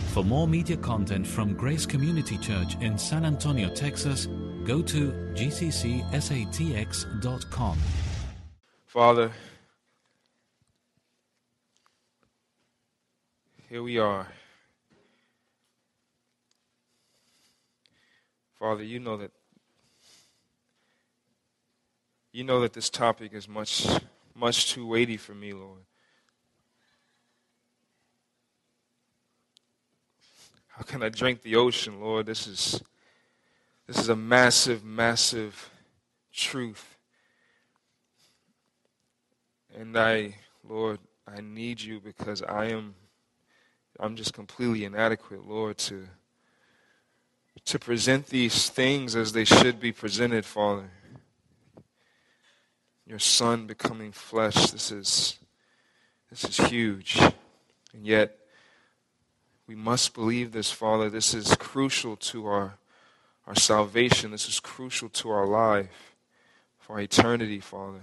For more media content from Grace Community Church in San Antonio, Texas, go to gccsatx.com. Father, here we are. Father, you know that this topic is much too weighty for me, Lord. How can I drink the ocean, Lord? This is a massive, massive truth. And Lord, I need you because I'm just completely inadequate, Lord, to present these things as they should be presented, Father. Your Son becoming flesh, this is huge. And yet, we must believe this, Father. This is crucial to our salvation. This is crucial to our life, for our eternity, Father.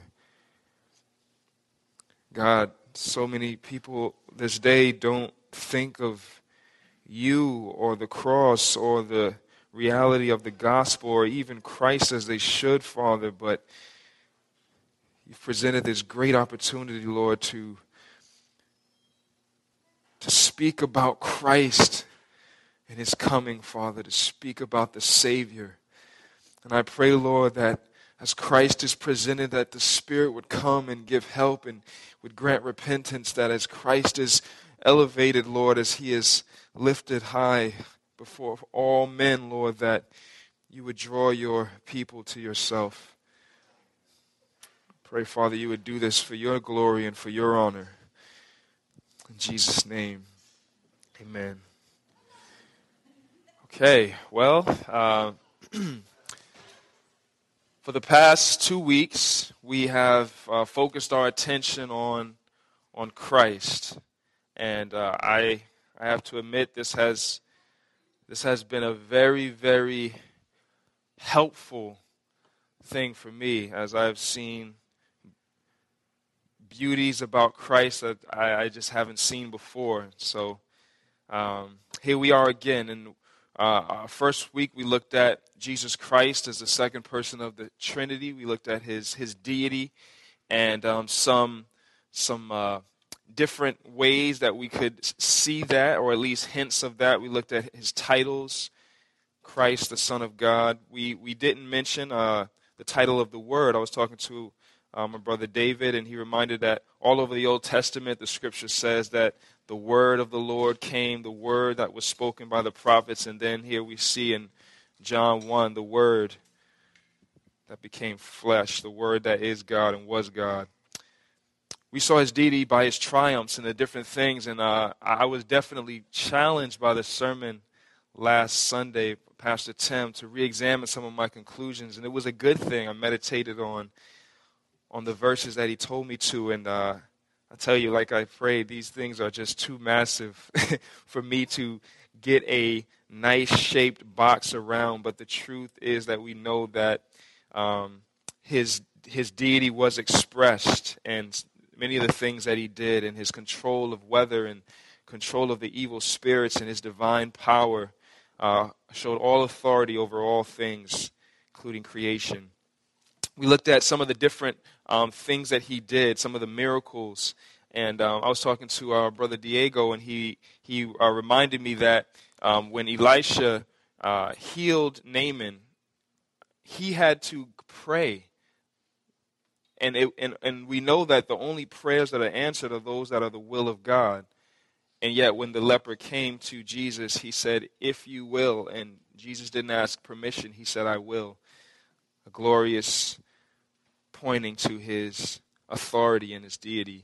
God, so many people this day don't think of you or the cross or the reality of the gospel or even Christ as they should, Father, but you've presented this great opportunity, Lord, to speak about Christ and His coming, Father, to speak about the Savior. And I pray, Lord, that as Christ is presented, that the Spirit would come and give help and would grant repentance, that as Christ is elevated, Lord, as He is lifted high before all men, Lord, that you would draw your people to yourself. Pray, Father, you would do this for your glory and for your honor. In Jesus' name, amen. Okay, well, for the past 2 weeks, we have focused our attention on Christ. And I have to admit, this has been a very, very helpful thing for me, as I've seen beauties about Christ that I just haven't seen before. So here we are again. And our first week we looked at Jesus Christ as the second person of the Trinity. We looked at his deity and some different ways that we could see that, or at least hints of that. We looked at his titles, Christ, the Son of God. We didn't mention the title of the Word. I was talking to my brother David, and he reminded that all over the Old Testament, the Scripture says that the Word of the Lord came, the Word that was spoken by the prophets, and then here we see in John 1, the Word that became flesh, the Word that is God and was God. We saw his deity by his triumphs and the different things, and I was definitely challenged by the sermon last Sunday, Pastor Tim, to re-examine some of my conclusions, and it was a good thing. I meditated on the verses that he told me to, and I tell you, like I prayed, these things are just too massive for me to get a nice-shaped box around, but the truth is that we know that his deity was expressed, and many of the things that he did, and his control of weather and control of the evil spirits and his divine power showed all authority over all things, including creation. We looked at some of the different things that he did, some of the miracles, and I was talking to our brother Diego, and he reminded me that when Elisha healed Naaman, he had to pray. And we know that the only prayers that are answered are those that are the will of God. And yet when the leper came to Jesus, he said, "If you will," and Jesus didn't ask permission, he said, "I will." A glorious pointing to his authority and his deity.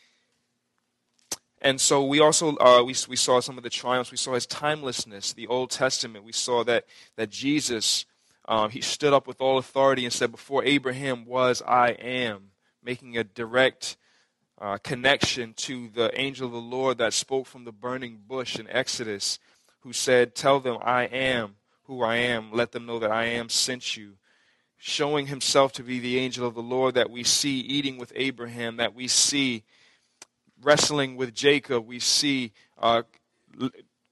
And so we also we saw some of the triumphs. We saw his timelessness. The Old Testament, we saw that Jesus, he stood up with all authority and said, "Before Abraham was, I am," making a direct connection to the angel of the Lord that spoke from the burning bush in Exodus, who said, "Tell them I am who I am. Let them know that I am sent you." Showing himself to be the angel of the Lord that we see eating with Abraham, that we see wrestling with Jacob, we see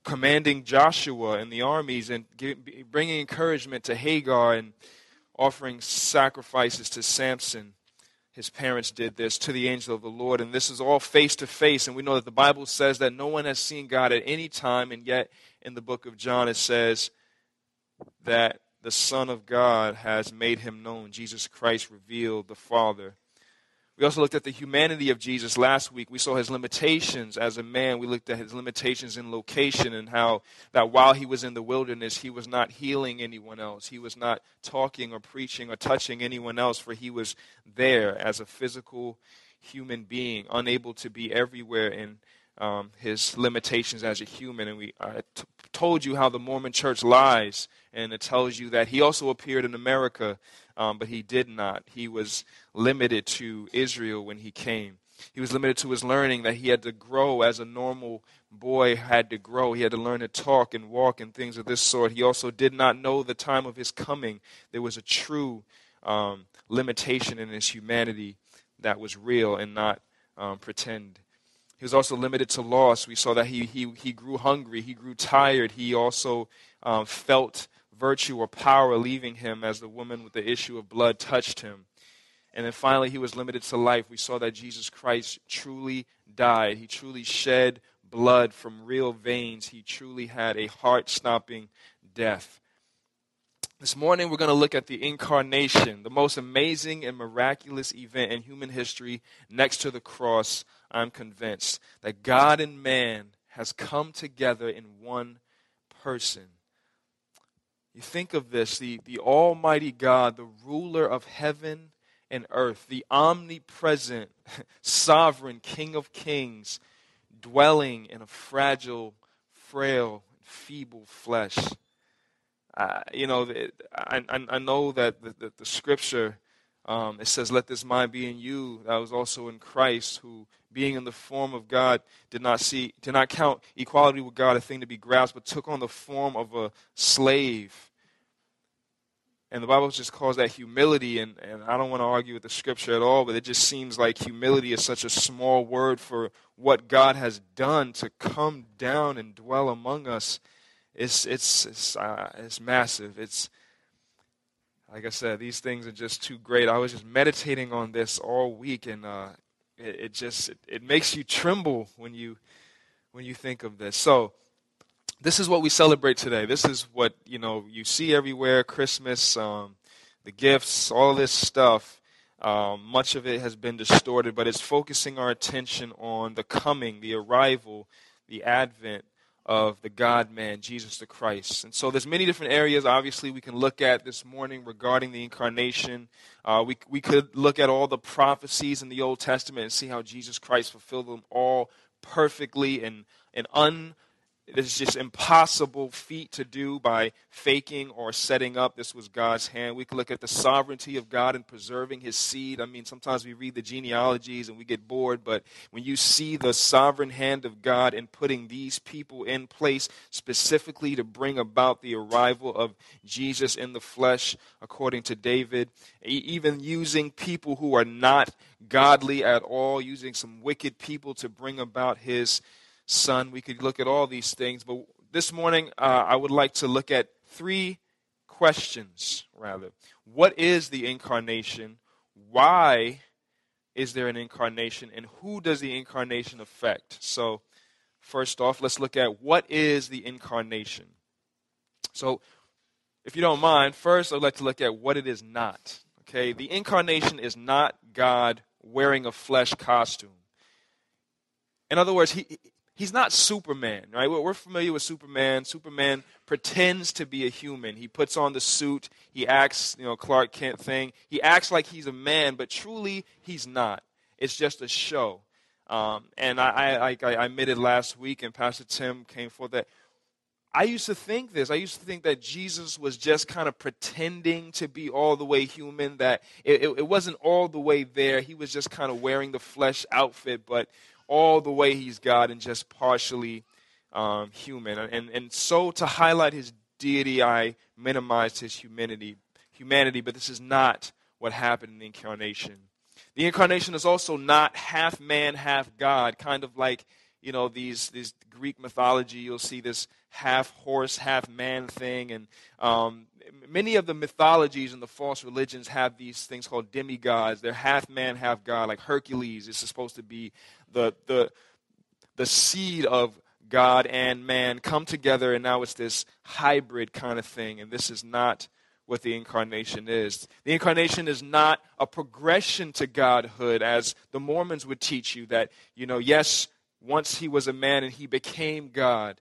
commanding Joshua and the armies and bringing encouragement to Hagar and offering sacrifices to Samson. His parents did this to the angel of the Lord, and this is all face to face. And we know that the Bible says that no one has seen God at any time, and yet in the book of John it says that the Son of God has made him known. Jesus Christ revealed the Father. We also looked at the humanity of Jesus last week. We saw his limitations as a man. We looked at his limitations in location and how that while he was in the wilderness, he was not healing anyone else. He was not talking or preaching or touching anyone else, for he was there as a physical human being, unable to be everywhere in his limitations as a human. And I told you how the Mormon church lies, and it tells you that he also appeared in America, but he did not. He was limited to Israel when he came. He was limited to his learning, that he had to grow as a normal boy had to grow. He had to learn to talk and walk and things of this sort. He also did not know the time of his coming. There was a true limitation in his humanity that was real and not pretend. He was also limited to loss. We saw that he grew hungry. He grew tired. He also felt virtue or power leaving him as the woman with the issue of blood touched him. And then finally, he was limited to life. We saw that Jesus Christ truly died. He truly shed blood from real veins. He truly had a heart-stopping death. This morning, we're going to look at the incarnation, the most amazing and miraculous event in human history next to the cross. I'm convinced that God and man has come together in one person. You think of this, the Almighty God, the ruler of heaven and earth, the omnipresent, sovereign King of kings, dwelling in a fragile, frail, feeble flesh. I know that the scripture, it says, "Let this mind be in you that was also in Christ, who, being in the form of God, did not count equality with God a thing to be grasped, but took on the form of a slave." And the Bible just calls that humility, and I don't want to argue with the scripture at all, but it just seems like humility is such a small word for what God has done to come down and dwell among us. It's massive. It's, like I said, these things are just too great. I was just meditating on this all week, and it makes you tremble when you think of this. So this is what we celebrate today. This is what you see everywhere: Christmas, the gifts, all this stuff. Much of it has been distorted, but it's focusing our attention on the coming, the arrival, the advent of the God-man, Jesus the Christ. And so there's many different areas, obviously, we can look at this morning regarding the incarnation. We could look at all the prophecies in the Old Testament and see how Jesus Christ fulfilled them all perfectly and it's just impossible feat to do by faking or setting up. This was God's hand. We could look at the sovereignty of God in preserving his seed. I mean, sometimes we read the genealogies and we get bored, but when you see the sovereign hand of God in putting these people in place specifically to bring about the arrival of Jesus in the flesh, according to David, even using people who are not godly at all, using some wicked people to bring about his Son. We could look at all these things, but this morning I would like to look at three questions, rather. What is the incarnation? Why is there an incarnation? And who does the incarnation affect? So, first off, let's look at what is the incarnation. So, if you don't mind, first I'd like to look at what it is not. Okay, the incarnation is not God wearing a flesh costume. In other words, He's not Superman, right? We're familiar with Superman. Superman pretends to be a human. He puts on the suit. He acts, Clark Kent thing. He acts like he's a man, but truly he's not. It's just a show. And I admitted last week, and Pastor Tim came forth that I used to think this. I used to think that Jesus was just kind of pretending to be all the way human, that it wasn't all the way there. He was just kind of wearing the flesh outfit, but all the way he's God and just partially human. And so to highlight his deity, I minimized his humanity, but this is not what happened in the incarnation. The incarnation is also not half man, half God, kind of like these Greek mythology, you'll see this half horse, half man thing. And many of the mythologies and the false religions have these things called demigods. They're half man, half God. Like Hercules is supposed to be the seed of God and man come together, and now it's this hybrid kind of thing. And this is not what the incarnation is. The incarnation is not a progression to godhood, as the Mormons would teach you that, yes, once he was a man and he became God.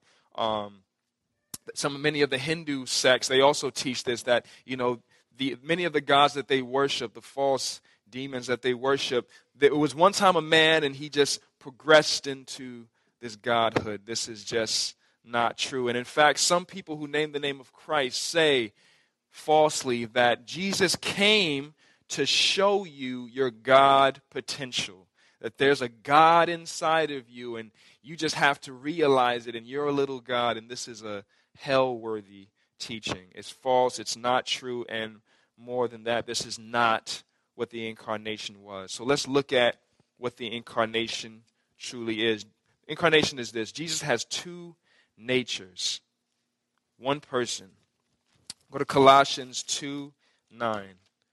Many of the Hindu sects, they also teach this, that, many of the gods that they worship, the false demons that they worship, it was one time a man and he just progressed into this godhood. This is just not true. And in fact, some people who name the name of Christ say falsely that Jesus came to show you your God potential, that there's a God inside of you and you just have to realize it, and you're a little God. And this is a hell-worthy teaching. It's false, it's not true, and more than that, this is not what the incarnation was. So let's look at what the incarnation truly is. Incarnation is this: Jesus has two natures, one person. Go to Colossians 2:9.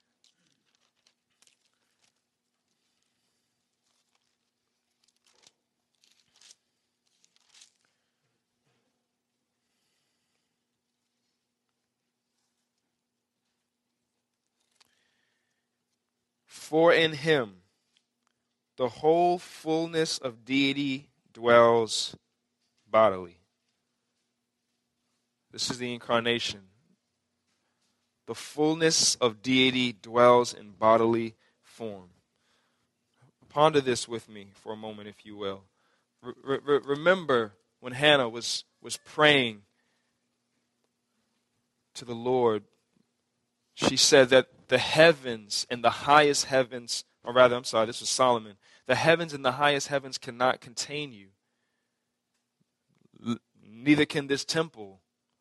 For in him the whole fullness of deity dwells bodily. This is the incarnation. The fullness of deity dwells in bodily form. Ponder this with me for a moment, if you will. Remember when Hannah was praying to the Lord, she said that the heavens and the highest heavens, or rather, I'm sorry, this was Solomon, the heavens and the highest heavens cannot contain you. Neither can this temple.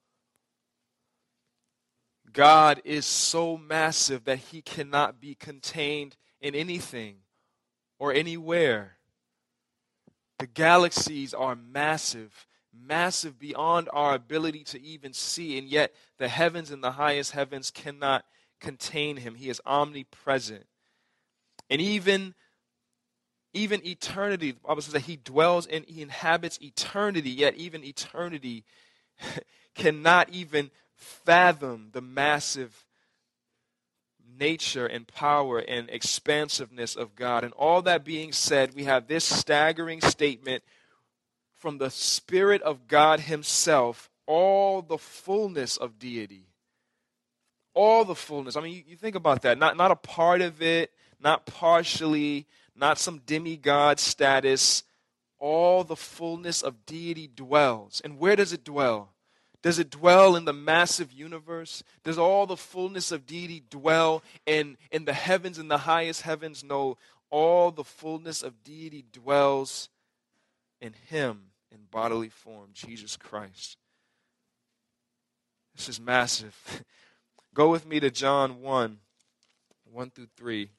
God is so massive that he cannot be contained in anything or anywhere. The galaxies are massive, massive beyond our ability to even see, and yet the heavens and the highest heavens cannot contain him. He is omnipresent. And even eternity, the Bible says that he dwells and he inhabits eternity, yet even eternity cannot even fathom the massive nature and power and expansiveness of God. And all that being said, we have this staggering statement from the Spirit of God himself, all the fullness of deity. All the fullness. I mean, you think about that. Not a part of it, not partially, not some demigod status. All the fullness of deity dwells. And where does it dwell? Does it dwell in the massive universe? Does all the fullness of deity dwell in the heavens and the highest heavens? No, all the fullness of deity dwells in him in bodily form, Jesus Christ. This is massive. Go with me to John 1:1-3.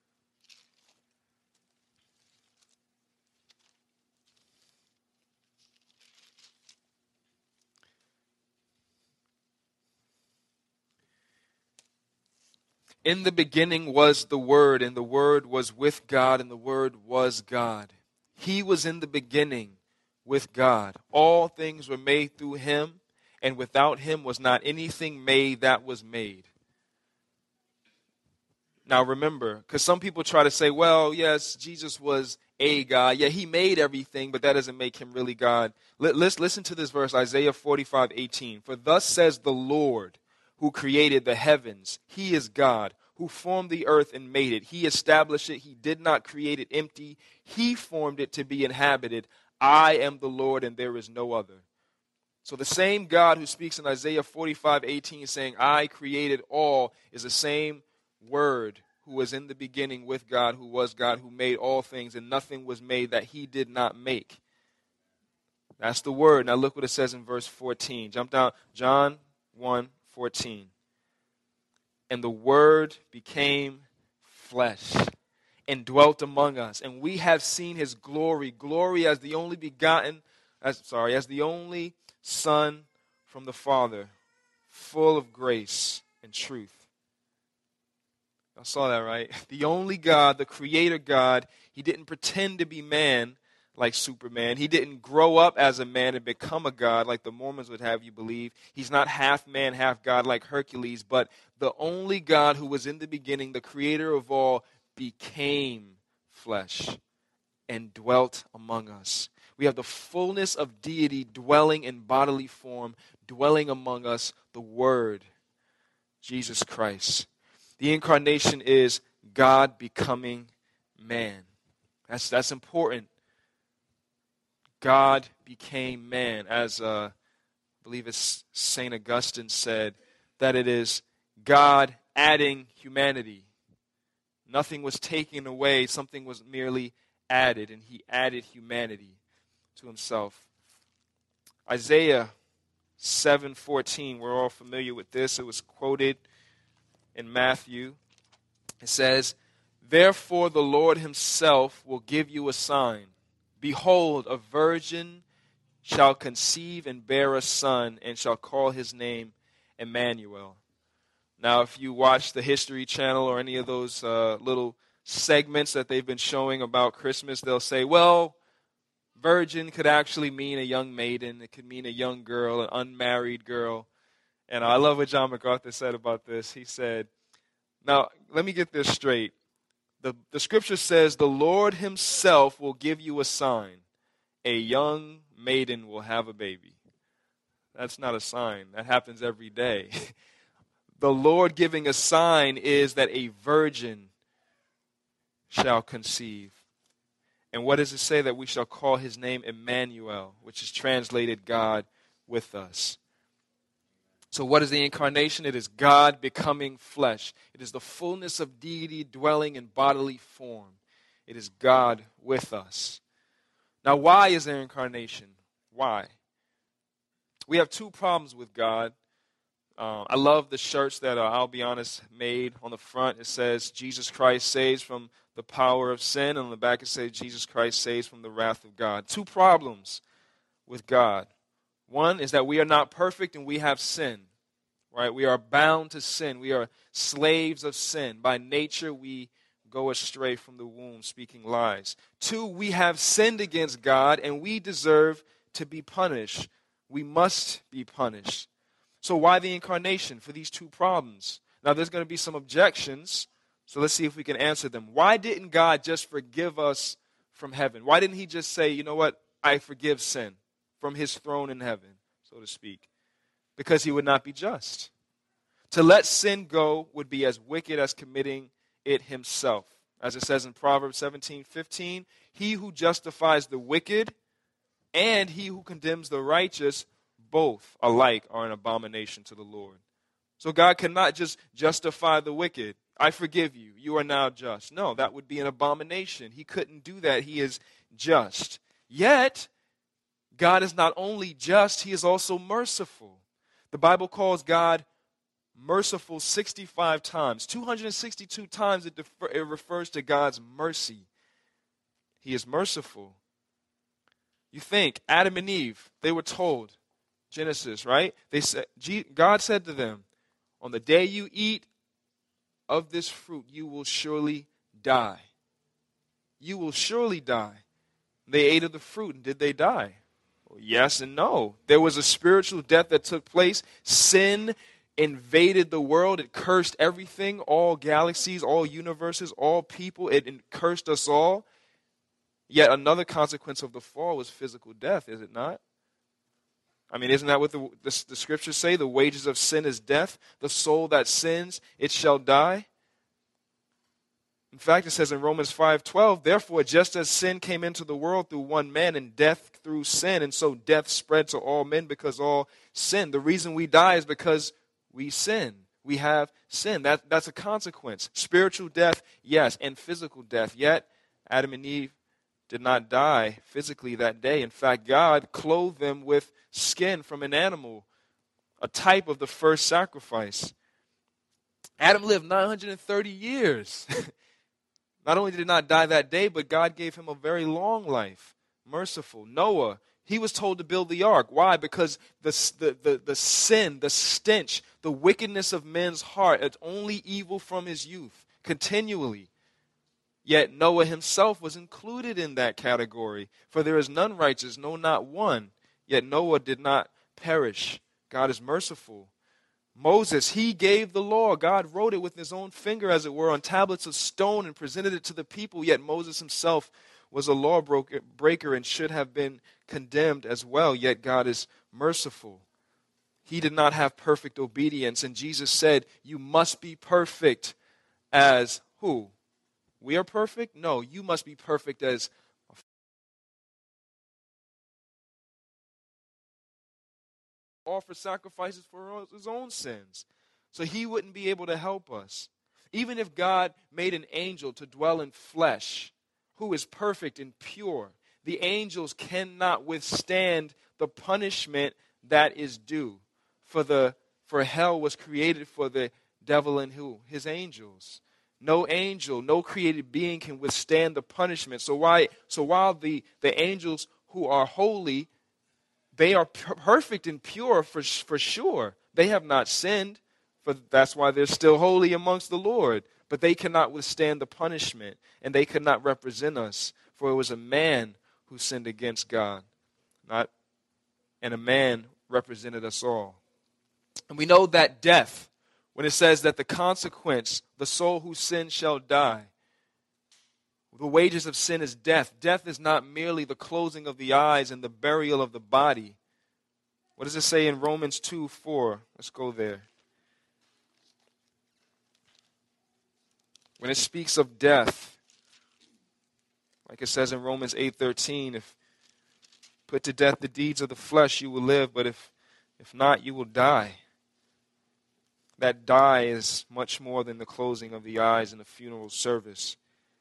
In the beginning was the Word, and the Word was with God, and the Word was God. He was in the beginning with God. All things were made through him, and without him was not anything made that was made. Now remember, because some people try to say, well, yes, Jesus was a God. Yeah, he made everything, but that doesn't make him really God. Let's listen to this verse, Isaiah 45:18. For thus says the Lord, who created the heavens. He is God, who formed the earth and made it. He established it. He did not create it empty. He formed it to be inhabited. I am the Lord, and there is no other. So the same God who speaks in Isaiah 45:18 saying, I created all, is the same Word who was in the beginning with God, who was God, who made all things, and nothing was made that he did not make. That's the Word. Now look what it says in verse 14. Jump down, John 1:14. And the Word became flesh and dwelt among us. And we have seen his glory, glory as the only as the only Son from the Father, full of grace and truth. I saw that, right? The only God, the creator God, he didn't pretend to be man like Superman. He didn't grow up as a man and become a god like the Mormons would have you believe. He's not half man, half God like Hercules, but the only God who was in the beginning, the creator of all, became flesh and dwelt among us. We have the fullness of deity dwelling in bodily form, dwelling among us, the Word, Jesus Christ. The incarnation is God becoming man. That's important. God became man, as I believe it's St. Augustine said, that it is God adding humanity. Nothing was taken away, something was merely added, and he added humanity to himself. Isaiah 7:14, we're all familiar with this. It was quoted in Matthew. It says, "Therefore the Lord himself will give you a sign. Behold, a virgin shall conceive and bear a son, and shall call his name Emmanuel." Now, if you watch the History Channel or any of those little segments that they've been showing about Christmas, they'll say, well, virgin could actually mean a young maiden. It could mean a young girl, an unmarried girl. And I love what John MacArthur said about this. He said, now, let me get this straight. The scripture says, the Lord himself will give you a sign. A young maiden will have a baby. That's not a sign. That happens every day. The Lord giving a sign is that a virgin shall conceive. And what does it say? That we shall call his name Emmanuel, which is translated God with us. So what is the incarnation? It is God becoming flesh. It is the fullness of deity dwelling in bodily form. It is God with us. Now, why is there incarnation? Why? We have two problems with God. I love the shirts that I'll Be Honest made. On the front it says, Jesus Christ saves from the power of sin. And on the back it says, Jesus Christ saves from the wrath of God. Two problems with God. One is that we are not perfect and we have sin. Right? We are bound to sin. We are slaves of sin. By nature we go astray from the womb, speaking lies. Two, we have sinned against God and we deserve to be punished. We must be punished. So why the incarnation for these two problems? Now there's going to be some objections, so let's see if we can answer them. Why didn't God just forgive us from heaven? Why didn't he just say, you know what, I forgive sin from his throne in heaven, so to speak? Because he would not be just. To let sin go would be as wicked as committing it himself. As it says in Proverbs 17:15, he who justifies the wicked and he who condemns the righteous, both alike are an abomination to the Lord. So God cannot just justify the wicked. I forgive you. You are now just. No, that would be an abomination. He couldn't do that. He is just. Yet, God is not only just, he is also merciful. The Bible calls God merciful 65 times. 262 times it refers to God's mercy. He is merciful. You think, Adam and Eve, they were told, Genesis, right? They said, God said to them, on the day you eat of this fruit, you will surely die. You will surely die. They ate of the fruit, and did they die? Well, yes and no. There was a spiritual death that took place. Sin invaded the world. It cursed everything, all galaxies, all universes, all people. It cursed us all. Yet another consequence of the fall was physical death, is it not? I mean, isn't that what the scriptures say? The wages of sin is death. The soul that sins, it shall die. In fact, it says in Romans 5:12, therefore, just as sin came into the world through one man and death through sin, and so death spread to all men because all sin. The reason we die is because we sin. We have sin. That's a consequence. Spiritual death, yes, and physical death. Yet, Adam and Eve did not die physically that day. In fact, God clothed them with skin from an animal, a type of the first sacrifice. Adam lived 930 years. Not only did he not die that day, but God gave him a very long life. Merciful. Noah, he was told to build the ark. Why? Because the sin, the stench, the wickedness of men's heart, it's only evil from his youth, continually. Yet Noah himself was included in that category. For there is none righteous, no, not one. Yet Noah did not perish. God is merciful. Moses, he gave the law. God wrote it with his own finger, as it were, on tablets of stone and presented it to the people. Yet Moses himself was a lawbreaker and should have been condemned as well. Yet God is merciful. He did not have perfect obedience. And Jesus said, you must be perfect as who? We are perfect? No, you must be perfect as offer sacrifices for his own sins. So he wouldn't be able to help us. Even if God made an angel to dwell in flesh, who is perfect and pure, the angels cannot withstand the punishment that is due. For hell was created for the devil and who? His angels. No angel, no created being can withstand the punishment. So while the angels who are holy, they are perfect and pure for sure. They have not sinned, that's why they're still holy amongst the Lord. But they cannot withstand the punishment, and they could not represent us. For it was a man who sinned against God, and a man represented us all. And we know that death, when it says that the consequence, the soul who sins shall die, the wages of sin is death. Death is not merely the closing of the eyes and the burial of the body. What does it say in Romans 2:4? Let's go there. When it speaks of death, like it says in Romans 8:13, if put to death the deeds of the flesh, you will live, but if not, you will die. That die is much more than the closing of the eyes in the funeral service.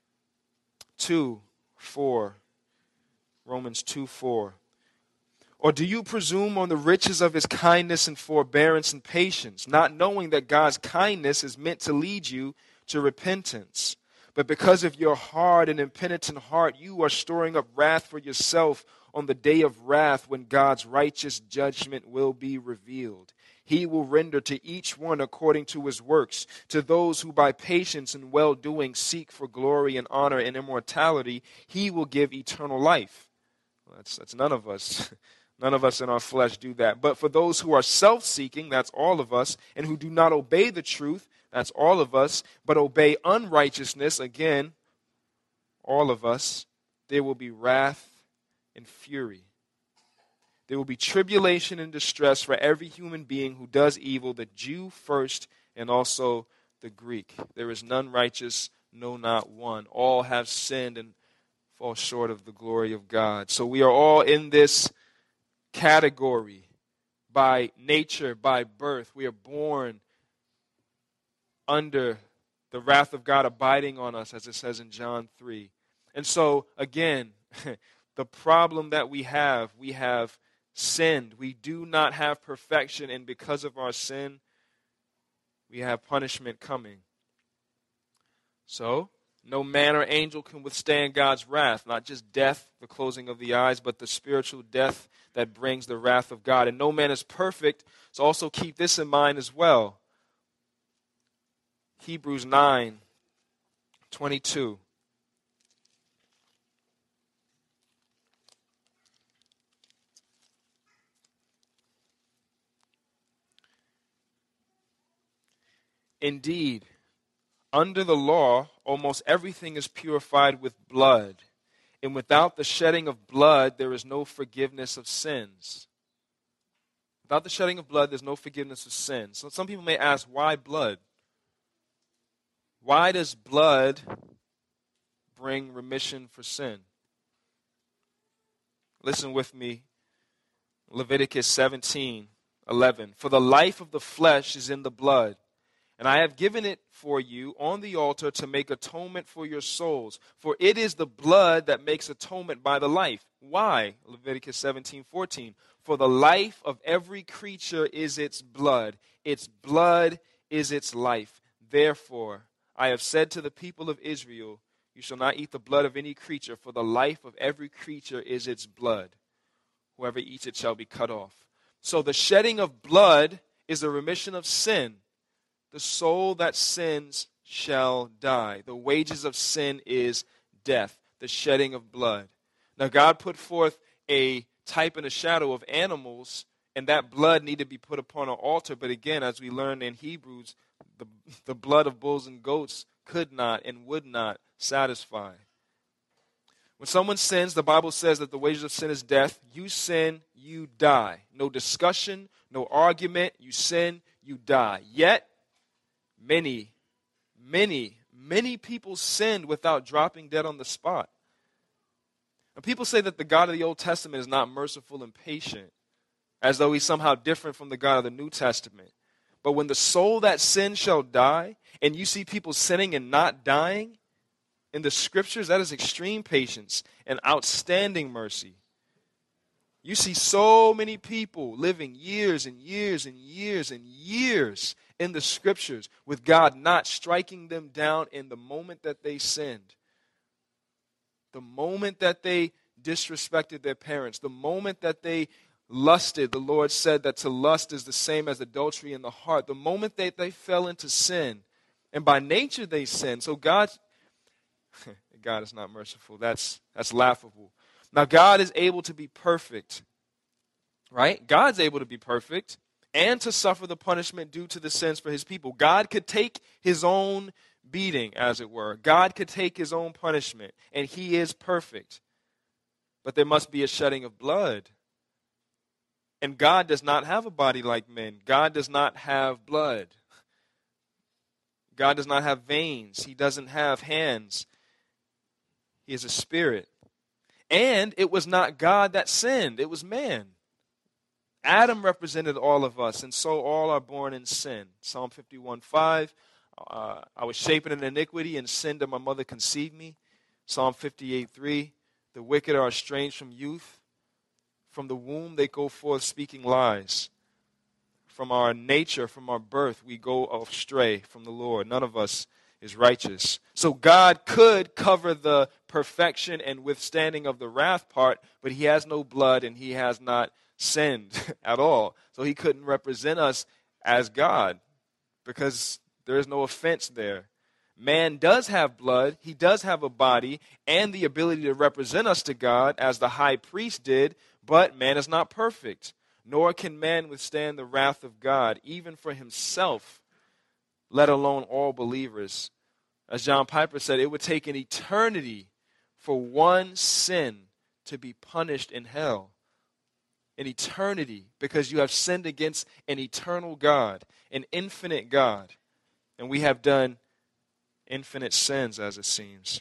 2:4, Romans 2:4. Or do you presume on the riches of his kindness and forbearance and patience, not knowing that God's kindness is meant to lead you to repentance? But because of your hard and impenitent heart, you are storing up wrath for yourself on the day of wrath when God's righteous judgment will be revealed. He will render to each one according to his works. To those who by patience and well-doing seek for glory and honor and immortality, he will give eternal life. Well, that's none of us. None of us in our flesh do that. But for those who are self-seeking, that's all of us, and who do not obey the truth, that's all of us, but obey unrighteousness, again, all of us, there will be wrath and fury. There will be tribulation and distress for every human being who does evil, the Jew first and also the Greek. There is none righteous, no, not one. All have sinned and fall short of the glory of God. So we are all in this category by nature, by birth. We are born under the wrath of God abiding on us, as it says in John 3. And so, again, the problem that we have sinned. We do not have perfection, and because of our sin, we have punishment coming. So, no man or angel can withstand God's wrath, not just death, the closing of the eyes, but the spiritual death that brings the wrath of God. And no man is perfect, so also keep this in mind as well. Hebrews 9:22. Indeed, under the law, almost everything is purified with blood, and without the shedding of blood, there is no forgiveness of sins. Without the shedding of blood, there's no forgiveness of sins. So some people may ask, why blood? Why does blood bring remission for sin? Listen with me, Leviticus 17:11. For the life of the flesh is in the blood, and I have given it for you on the altar to make atonement for your souls. For it is the blood that makes atonement by the life. Why? Leviticus 17:14. For the life of every creature is its blood. Its blood is its life. Therefore, I have said to the people of Israel, You shall not eat the blood of any creature, for the life of every creature is its blood. Whoever eats it shall be cut off. So the shedding of blood is a remission of sin. The soul that sins shall die. The wages of sin is death, the shedding of blood. Now God put forth a type and a shadow of animals, and that blood needed to be put upon an altar. But again, as we learned in Hebrews, the blood of bulls and goats could not and would not satisfy. When someone sins, the Bible says that the wages of sin is death. You sin, you die. No discussion, no argument. You sin, you die. Yet, many people sinned without dropping dead on the spot. And people say that the God of the Old Testament is not merciful and patient, as though he's somehow different from the God of the New Testament. But when the soul that sins shall die, and you see people sinning and not dying, in the scriptures, that is extreme patience and outstanding mercy. You see so many people living years and years and years and years in the scriptures with God not striking them down in the moment that they sinned. The moment that they disrespected their parents, the moment that they lusted, the Lord said that to lust is the same as adultery in the heart. The moment that they fell into sin, and by nature they sinned. So God is not merciful. That's laughable. Now God is able to be perfect, right? God's able to be perfect and to suffer the punishment due to the sins for his people. God could take his own beating, as it were. God could take his own punishment, and he is perfect. But there must be a shedding of blood. And God does not have a body like men. God does not have blood. God does not have veins. He doesn't have hands. He is a spirit. And it was not God that sinned. It was man. Adam represented all of us, and so all are born in sin. Psalm 51:5, I was shapen in iniquity, and sin did my mother conceive me. Psalm 58:3, the wicked are estranged from youth. From the womb they go forth speaking lies. From our nature, from our birth, we go astray from the Lord. None of us is righteous. So God could cover the perfection and withstanding of the wrath part, but he has no blood and he has not sinned at all. So he couldn't represent us as God because there is no offense there. Man does have blood, he does have a body, and the ability to represent us to God as the high priest did, but man is not perfect, nor can man withstand the wrath of God, even for himself, let alone all believers. As John Piper said, it would take an eternity for one sin to be punished in hell. An eternity, because you have sinned against an eternal God, an infinite God. And we have done infinite sins, as it seems.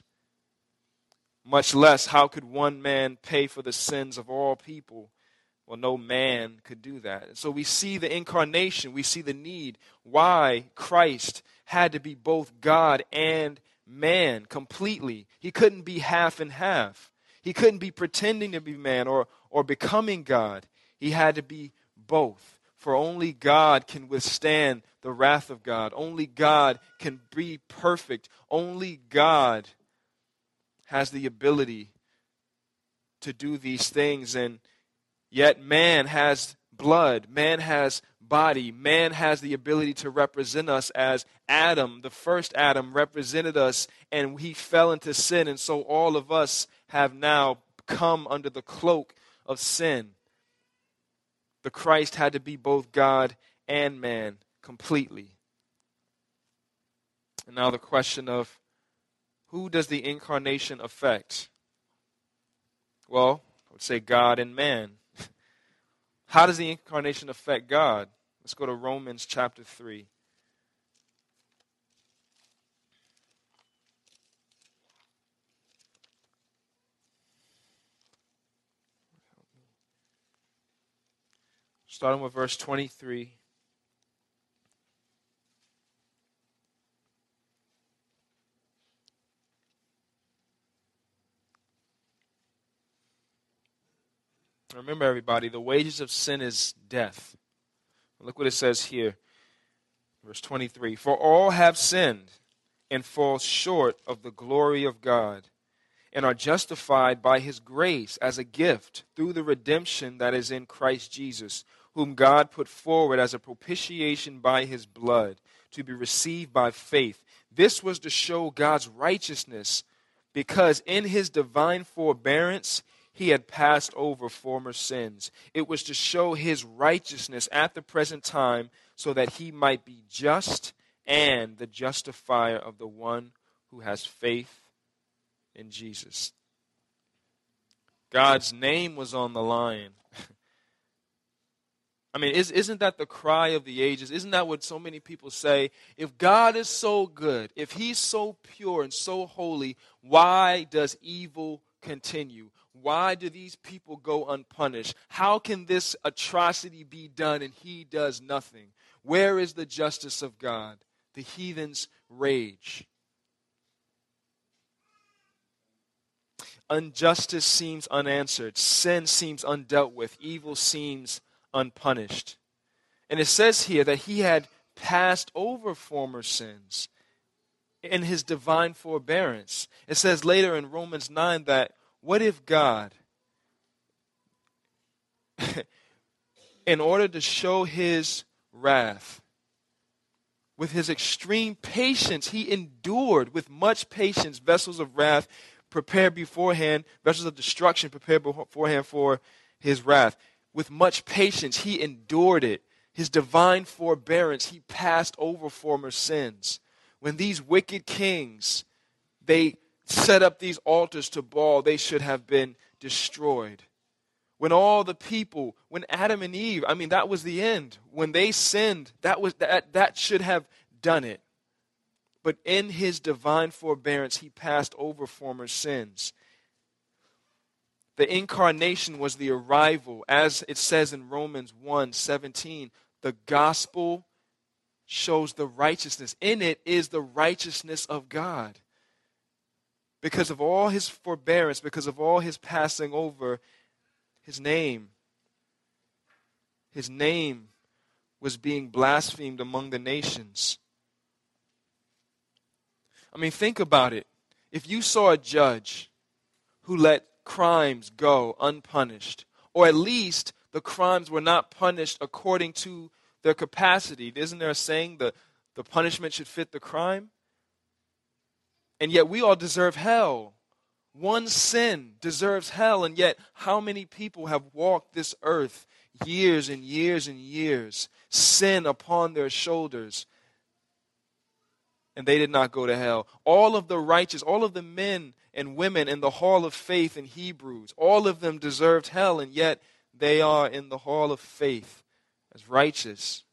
Much less, how could one man pay for the sins of all people? Well, no man could do that. And so we see the incarnation, we see the need, why Christ had to be both God and man completely. He couldn't be half and half. He couldn't be pretending to be man or becoming God. He had to be both. For only God can withstand the wrath of God. Only God can be perfect. Only God has the ability to do these things. And yet man has blood. Man has body. Man has the ability to represent us as Adam. The first Adam represented us and he fell into sin. And so all of us have now come under the cloak of sin. The Christ had to be both God and man completely. And now the question of who does the incarnation affect? Well, I would say God and man. How does the incarnation affect God? Let's go to Romans chapter 3. Starting with verse 23. Remember, everybody, the wages of sin is death. Look what it says here, verse 23. For all have sinned and fall short of the glory of God, and are justified by his grace as a gift through the redemption that is in Christ Jesus, whom God put forward as a propitiation by his blood, to be received by faith. This was to show God's righteousness, because in his divine forbearance he had passed over former sins. It was to show his righteousness at the present time, so that he might be just and the justifier of the one who has faith in Jesus. God's name was on the line. I mean, isn't that the cry of the ages? Isn't that what so many people say? If God is so good, if he's so pure and so holy, why does evil continue? Why do these people go unpunished? How can this atrocity be done and he does nothing? Where is the justice of God? The heathens rage. Injustice seems unanswered. Sin seems undealt with. Evil seems unpunished. And it says here that he had passed over former sins in his divine forbearance. It says later in Romans 9 that what if God, in order to show his wrath, with his extreme patience, he endured with much patience vessels of wrath prepared beforehand, vessels of destruction prepared beforehand for his wrath. With much patience, he endured it. His divine forbearance, he passed over former sins. When these wicked kings, they set up these altars to Baal, they should have been destroyed. When all the people, when Adam and Eve, I mean, that was the end. When they sinned, that should have done it. But in his divine forbearance, he passed over former sins. The incarnation was the arrival, as it says in Romans 1:17. The gospel shows the righteousness. In it is the righteousness of God. Because of all his forbearance, because of all his passing over, his name was being blasphemed among the nations. I mean, think about it. If you saw a judge who let crimes go unpunished, or at least the crimes were not punished according to their capacity, isn't there a saying that the punishment should fit the crime? And yet we all deserve hell. One sin deserves hell, and yet how many people have walked this earth years and years and years, sin upon their shoulders, and they did not go to hell. All of the righteous, all of the men and women in the hall of faith in Hebrews, all of them deserved hell, and yet they are in the hall of faith as righteous.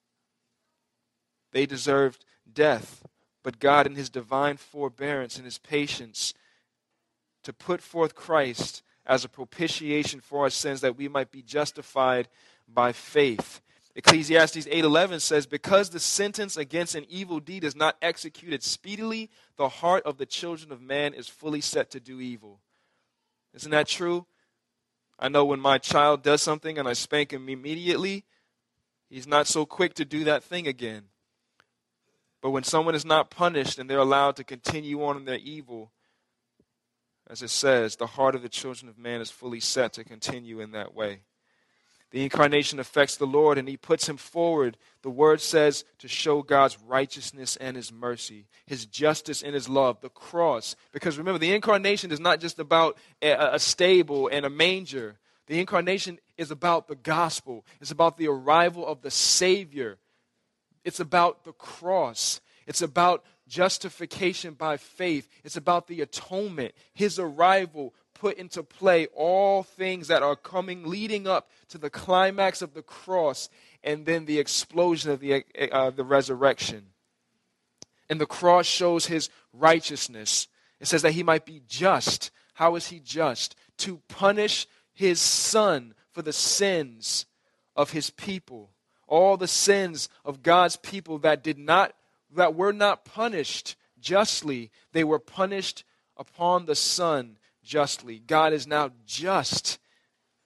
They deserved death, but God in his divine forbearance and his patience to put forth Christ as a propitiation for our sins, that we might be justified by faith. Ecclesiastes 8:11 says, because the sentence against an evil deed is not executed speedily, the heart of the children of man is fully set to do evil. Isn't that true? I know when my child does something and I spank him immediately, he's not so quick to do that thing again. But when someone is not punished and they're allowed to continue on in their evil, as it says, the heart of the children of man is fully set to continue in that way. The incarnation affects the Lord, and he puts him forward, the word says, to show God's righteousness and his mercy, his justice and his love, the cross. Because remember, the incarnation is not just about a stable and a manger. The incarnation is about the gospel. It's about the arrival of the Savior. It's about the cross. It's about justification by faith. It's about the atonement, his arrival, put into play all things that are coming, leading up to the climax of the cross, and then the explosion of the resurrection. And the cross shows his righteousness. It says that he might be just. How is he just? To punish his son for the sins of his people. All the sins of God's people that were not punished justly, they were punished upon the Son justly. God is now just.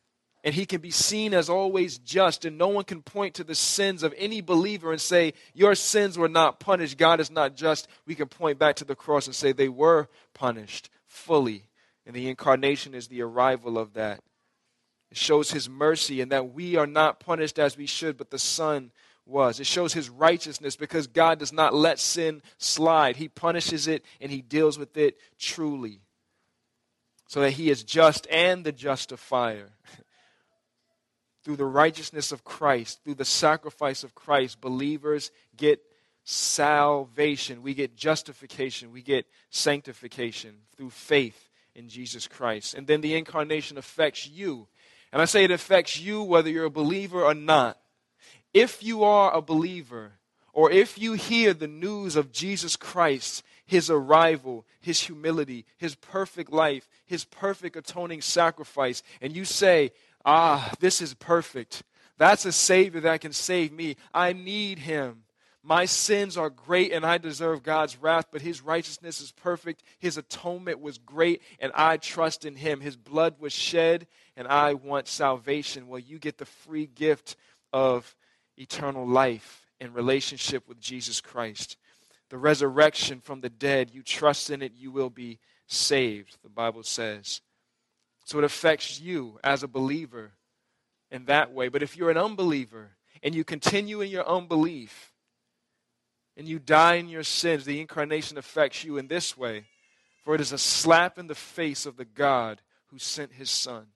And he can be seen as always just, and no one can point to the sins of any believer and say, your sins were not punished, God is not just. We can point back to the cross and say they were punished fully. And the incarnation is the arrival of that. It shows his mercy and that we are not punished as we should, but the Son was. It shows his righteousness because God does not let sin slide. He punishes it and he deals with it truly, so that he is just and the justifier. Through the righteousness of Christ, through the sacrifice of Christ, believers get salvation. We get justification. We get sanctification through faith in Jesus Christ. And then the incarnation affects you. And I say it affects you whether you're a believer or not. If you are a believer, or if you hear the news of Jesus Christ, his arrival, his humility, his perfect life, his perfect atoning sacrifice, and you say, this is perfect. That's a Savior that can save me. I need him. My sins are great and I deserve God's wrath, but his righteousness is perfect. His atonement was great and I trust in him. His blood was shed and I want salvation. Well, you get the free gift of eternal life in relationship with Jesus Christ. The resurrection from the dead, you trust in it, you will be saved, the Bible says. So it affects you as a believer in that way. But if you're an unbeliever and you continue in your unbelief and you die in your sins, the incarnation affects you in this way. For it is a slap in the face of the God who sent his Son.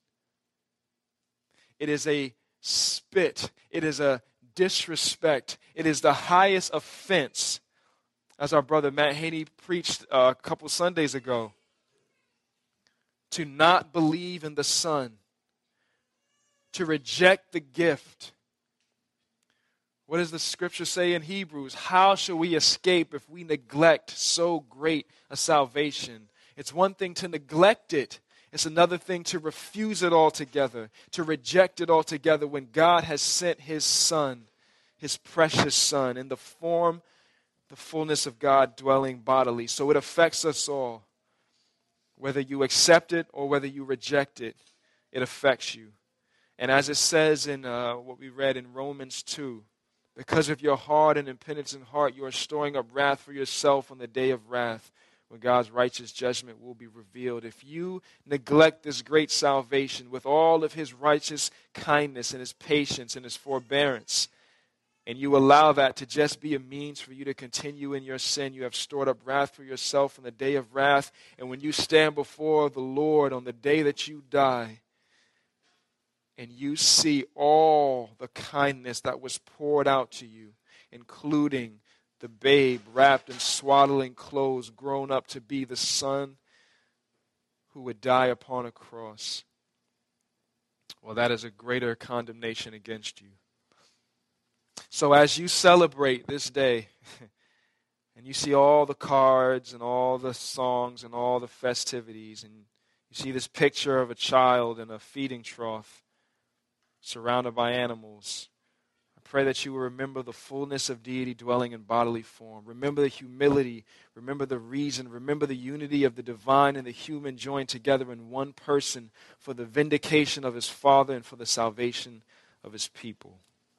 It is a spit. It is a disrespect. It is the highest offense, as our brother Matt Haney preached a couple Sundays ago, to not believe in the Son, to reject the gift. What does the scripture say in Hebrews? How shall we escape if we neglect so great a salvation? It's one thing to neglect it. It's another thing to refuse it altogether, to reject it altogether when God has sent his Son, his precious Son, in the form, the fullness of God dwelling bodily. So it affects us all. Whether you accept it or whether you reject it, it affects you. And as it says in what we read in Romans 2, because of your hard and impenitent heart, you are storing up wrath for yourself on the day of wrath, when God's righteous judgment will be revealed. If you neglect this great salvation with all of his righteous kindness and his patience and his forbearance, and you allow that to just be a means for you to continue in your sin, you have stored up wrath for yourself on the day of wrath. And when you stand before the Lord on the day that you die, and you see all the kindness that was poured out to you, including the babe wrapped in swaddling clothes, grown up to be the Son who would die upon a cross, well, that is a greater condemnation against you. So as you celebrate this day, and you see all the cards and all the songs and all the festivities, and you see this picture of a child in a feeding trough surrounded by animals, I pray that you will remember the fullness of deity dwelling in bodily form. Remember the humility, remember the reason, remember the unity of the divine and the human joined together in one person for the vindication of his Father and for the salvation of his people.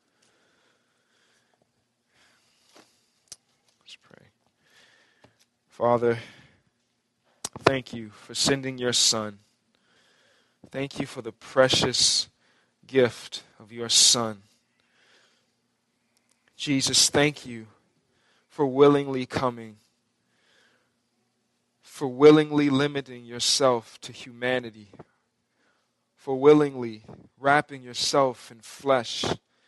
Father, thank you for sending your Son. Thank you for the precious gift of your Son. Jesus, thank you for willingly coming, for willingly limiting yourself to humanity, for willingly wrapping yourself in flesh,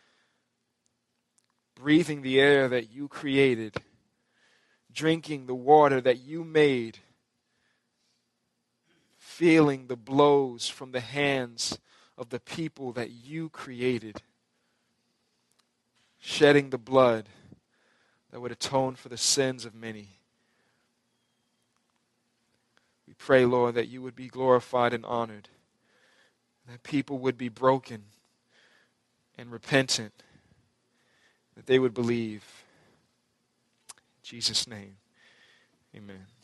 breathing the air that you created, drinking the water that you made, feeling the blows from the hands of the people that you created, shedding the blood that would atone for the sins of many. We pray, Lord, that you would be glorified and honored, that people would be broken and repentant, that they would believe. In Jesus' name, amen.